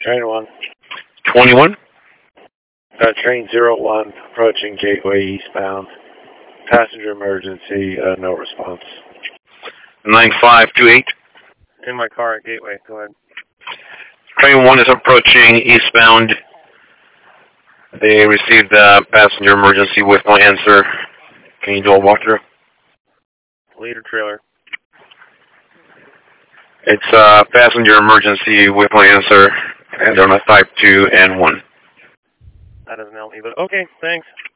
Train 1. 21. Train 01, approaching Gateway eastbound. Passenger emergency, no response. 9528. In my car at Gateway, go ahead. Train 1 is approaching eastbound. They received a passenger emergency with no answer. Can you do a walkthrough? Lead or trailer? It's a passenger emergency with no answer. And they're on a type 2 and 1. That doesn't help me, but okay, thanks.